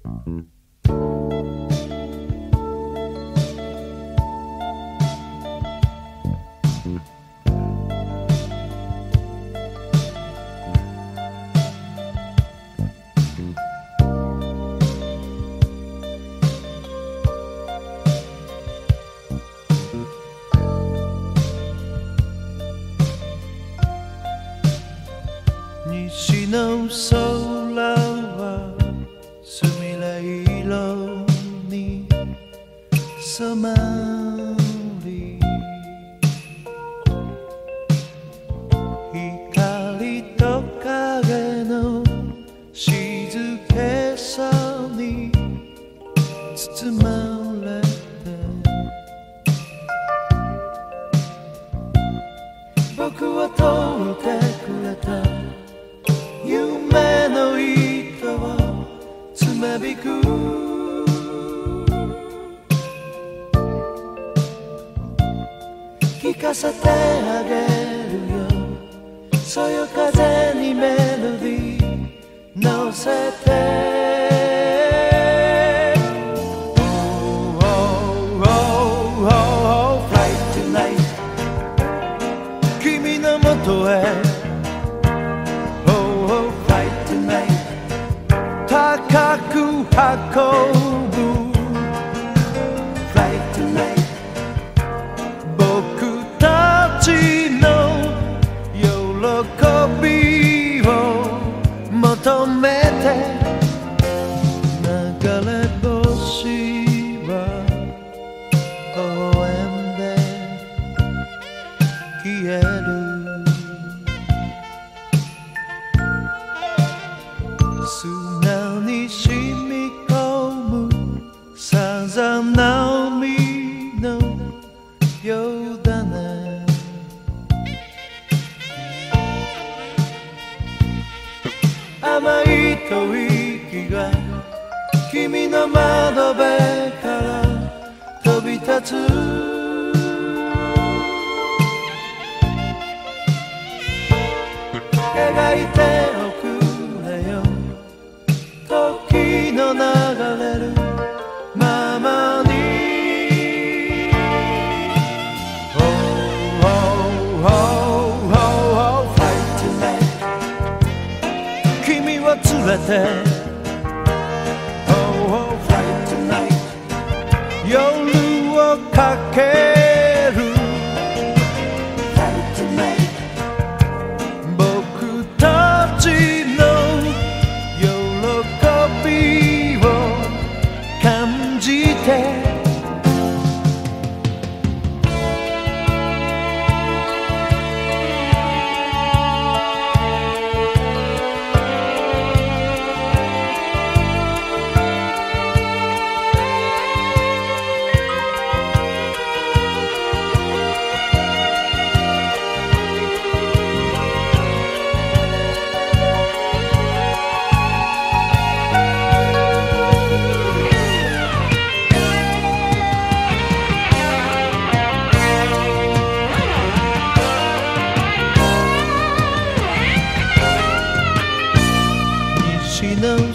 西の空はすみれ色に染まり、光と影の静けさに包まれて、僕を通ってくれた夢の糸をつまびく、聞かせてあげるよ、そよ風にメロディー乗せて。Fly tonight 君のもとへ高く運ぶ Fly tonight 僕たちの喜びを求めて、流れ星は応援で消える。砂に染み込むさざ波のようだね。甘い吐息が君の窓辺から飛び立つ。描いておく時の流れるままに。Fly tonight 君を連れて。Fly tonight 夜をかける。Fly tonight 僕たちの喜びを感じて。西の